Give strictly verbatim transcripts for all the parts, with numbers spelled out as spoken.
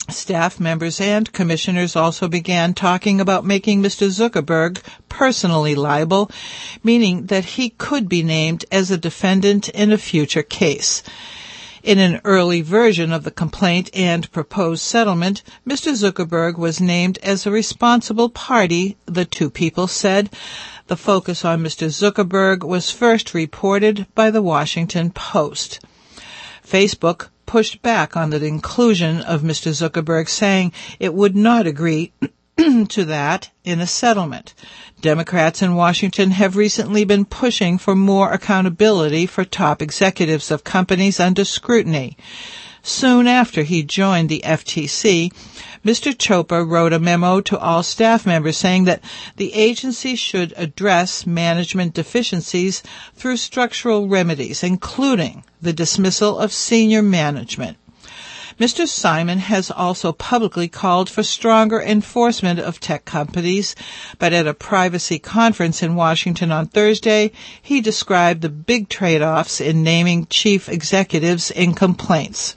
Staff members and commissioners also began talking about making Mister Zuckerberg personally liable, meaning that he could be named as a defendant in a future case. In an early version of the complaint and proposed settlement, Mister Zuckerberg was named as a responsible party, the two people said. The focus on Mister Zuckerberg was first reported by the Washington Post. Facebook pushed back on the inclusion of Mister Zuckerberg, saying it would not agree to that in a settlement. Democrats in Washington have recently been pushing for more accountability for top executives of companies under scrutiny. Soon after he joined the F T C, Mister Chopra wrote a memo to all staff members saying that the agency should address management deficiencies through structural remedies, including the dismissal of senior management. Mister Simon has also publicly called for stronger enforcement of tech companies, but at a privacy conference in Washington on Thursday, he described the big trade-offs in naming chief executives in complaints.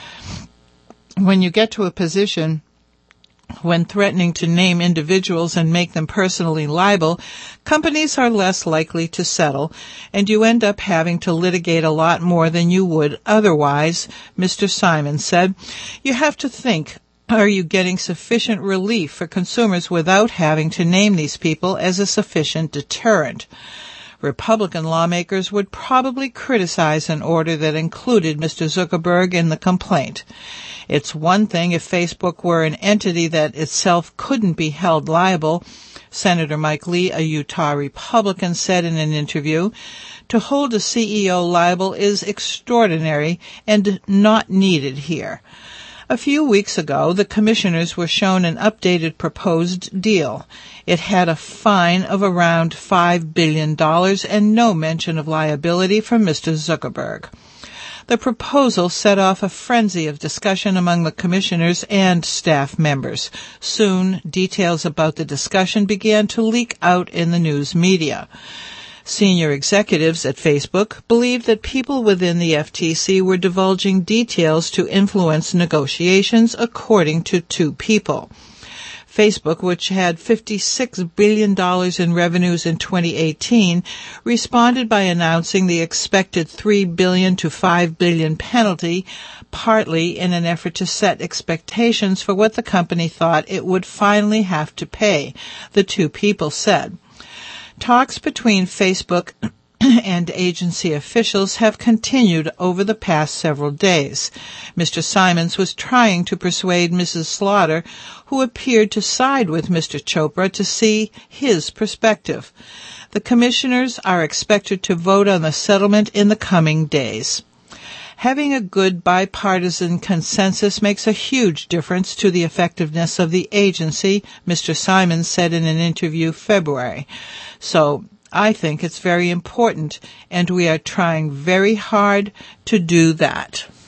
When you get to a position when threatening to name individuals and make them personally liable, companies are less likely to settle, and you end up having to litigate a lot more than you would otherwise, Mister Simon said. You have to think, are you getting sufficient relief for consumers without having to name these people as a sufficient deterrent? Republican lawmakers would probably criticize an order that included Mister Zuckerberg in the complaint. It's one thing if Facebook were an entity that itself couldn't be held liable, Senator Mike Lee, a Utah Republican, said in an interview. To hold a C E O liable is extraordinary and not needed here. A few weeks ago, the commissioners were shown an updated proposed deal. It had a fine of around five billion dollars and no mention of liability from Mister Zuckerberg. The proposal set off a frenzy of discussion among the commissioners and staff members. Soon, details about the discussion began to leak out in the news media. Senior executives at Facebook believed that people within the F T C were divulging details to influence negotiations, according to two people. Facebook, which had fifty-six billion dollars in revenues in twenty eighteen, responded by announcing the expected three billion dollars to five billion dollars penalty, partly in an effort to set expectations for what the company thought it would finally have to pay, the two people said. Talks between Facebook and agency officials have continued over the past several days. Mister Simons was trying to persuade Missus Slaughter, who appeared to side with Mister Chopra, to see his perspective. The commissioners are expected to vote on the settlement in the coming days. Having a good bipartisan consensus makes a huge difference to the effectiveness of the agency, Mister Simons said in an interview February. So I think it's very important, and we are trying very hard to do that.